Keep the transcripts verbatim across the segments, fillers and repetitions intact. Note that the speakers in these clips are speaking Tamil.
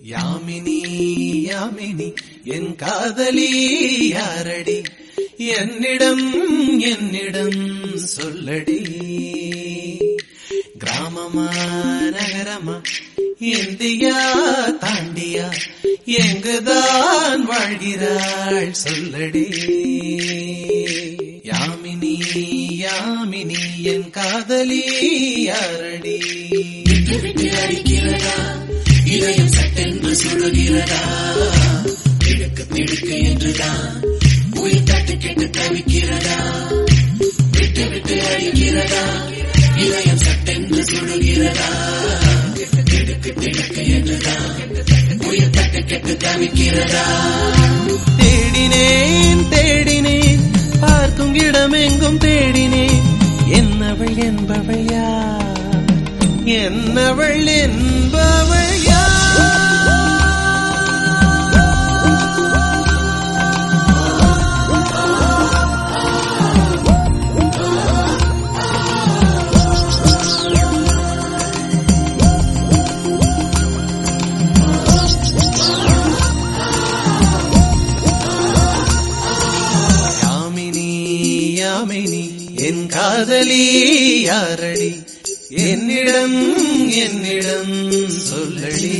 யாமினி யாமினி என் காதலி யாரடி, என்னிடம் என்னிடம் சொல்லடி. கிராமமா நகரமா இந்தியா தாண்டியா எங்குதான் வாழ்கிறாள் சொல்லடி. யாமினி யாமினி என் காதலி யாரடி. விட்டு விட்டு அடிக்கிறதா இதயம் சட்டென்று சுடுகிறதா, திடுக்கு திடுக்கு என்றுதான் உயிர் தட்டு கெட்டு தவிக்கிறதா. விட்டு விட்டு அடிக்கிறதா இதயம் சட்டென்று சுடுகிறதா, திடுக்கு திடுக்கு என்றுதான் உயிர் தட்டு கெட்டு தவிக்கிறதா. தேடினேன் தேடினேன் பார்க்கும் இடமெங்கும் தேடினேன், என்னவள் என்பவள் யார், என்னவள் என்பவள் யார். யாமினி என் காதலி யாரடி, என்னிடம் என்னிடம் சொல்லடி.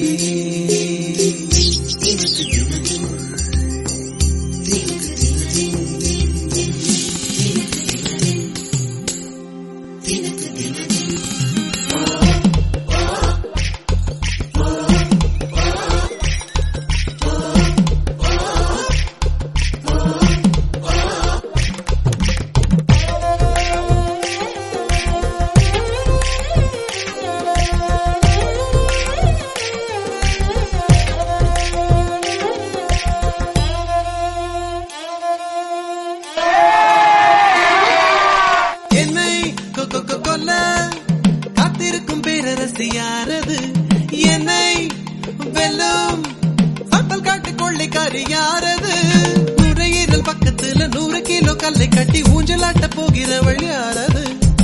கொல்ல காத்திருக்கும் பேரரசி யாரது, என்னை வெல்லும் சத்தல் காட்டு கொள்ளைக்காரி யாரது. நுரையீரல் பக்கத்துல நூறு கிலோ கல்லை கட்டி ஊஞ்சலாட்ட போகிறவள் யாரது.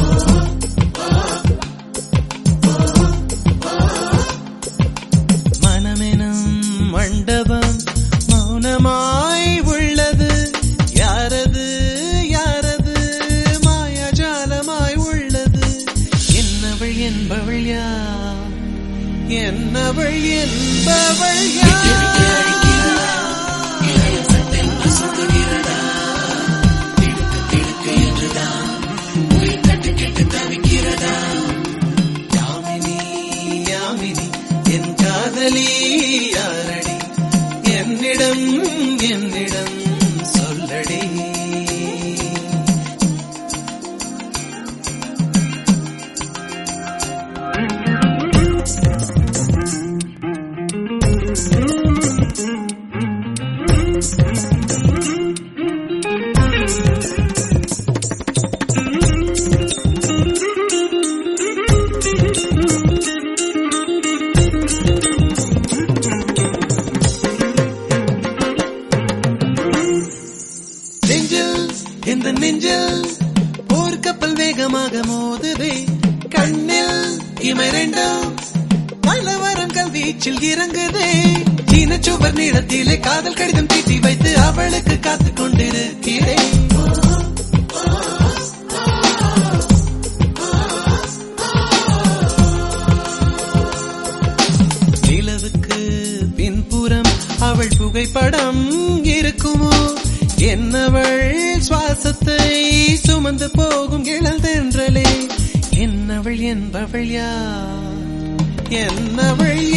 மனமெனும் மண்டபம் மௌனமாய் உள்ளது யாரது, என்பவள் யார், என்னவள் என்பவள் யார். சொல்லுகிறதா திடுக்கு திடுக்கு என்றுதான் உயிர் தட்டு கெட்டு தவிக்கிறதா. யாமினி யாமினி என் காதலி யாரடி, என்னிடம் என்னிடம் சொல்லடி. இந்த நெஞ்சில் ஒரு கப்பல் வேகமாக மோதுதே, கண்ணில் இமை ரெண்டும் பல்லவரம் கல்வீச்சில் இறங்குதே. சீன சுவர் நீளத்திலே காதல் கடிதம் தீட்டி வைத்து அவளுக்கு காத்துக் கொண்டிருக்கிறேன். நிலவுக்கு பின்புறம் அவள் புகைப்படம் இருக்குமோ, என்னவள் சுவாசத்தை சுமந்து போகும் இளல் தென்றலே. என்னவள் என்பவள் யார், என்னவள்